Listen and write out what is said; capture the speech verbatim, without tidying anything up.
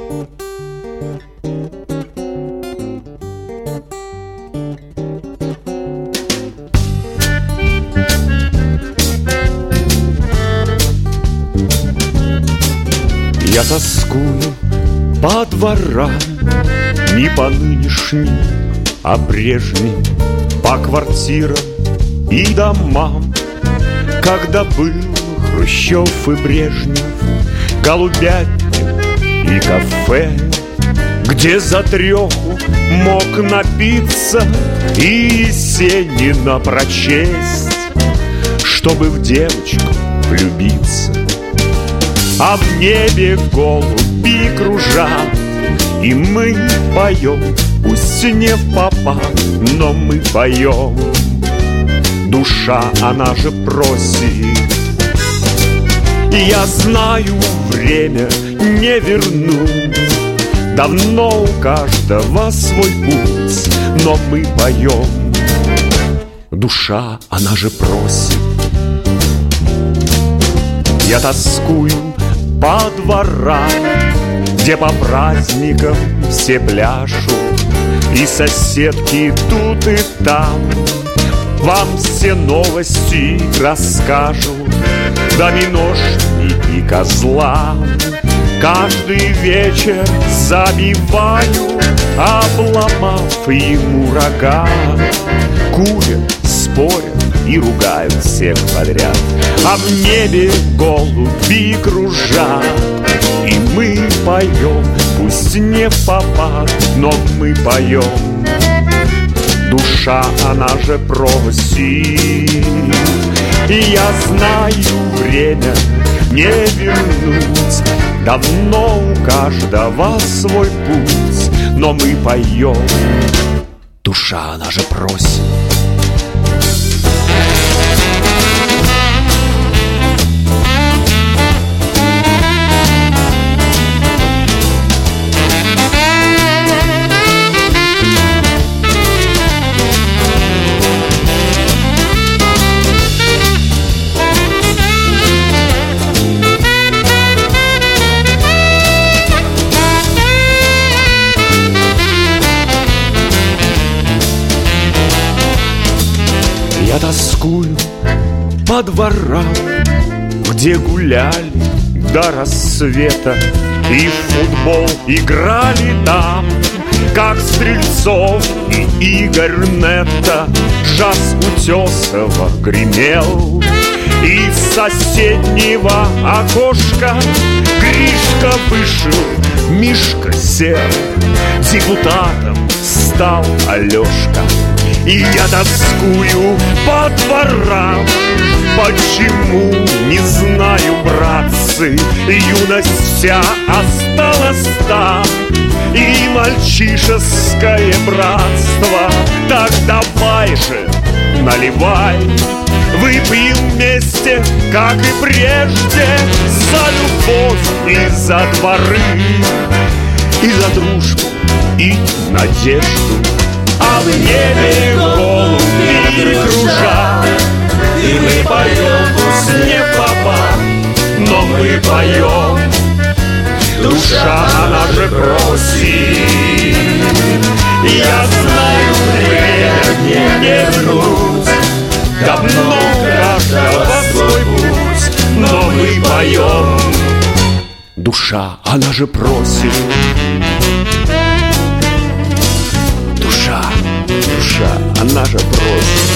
Я тоскую по дворам, не по нынешним, а прежним, по квартирам и домам, когда был Хрущев и Брежнев, голубятник и кафе, где за треху мог напиться и Есенина прочесть, чтобы в девочку влюбиться. А в небе голуби кружат, и мы поем, пусть не впопад, но мы поем. Душа, она же просит. Я знаю, время не вернуть, давно у каждого свой путь, но мы поем. Душа, она же просит. Я тоскую по дворам, где по праздникам все пляшут, и соседки тут и там вам все новости расскажут. Доминошни и козла каждый вечер забиваю, обломав ему рога. Курят, спорят и ругают всех подряд, а в небе голуби кружат, и мы поем, пусть не впопад, но мы поем. Душа, она же просит. И я знаю, время не вернуть, давно у каждого свой путь, но мы поем. Душа, она же просит. Я тоскую по дворам, где гуляли до рассвета, и в футбол играли там, как Стрельцов и Игорь Нетто. Джаз Утесова гремел, и с соседнего окошка Гришка вышел, Мишка сел, депутатом стал Алешка. И я тоскую по дворам, почему, не знаю, братцы. Юность вся осталась там, и мальчишеское братство. Так давай же, наливай, выпьем вместе, как и прежде, за любовь и за дворы, и за дружбу, и надежду. А в небе голуби кружат, и мы поем, пусть не попад, но мы поем. Душа, она же просит. Я знаю, время не вернуть, давно у каждого свой путь, но мы поем. Душа, она же просит. Душа, душа, она же просит.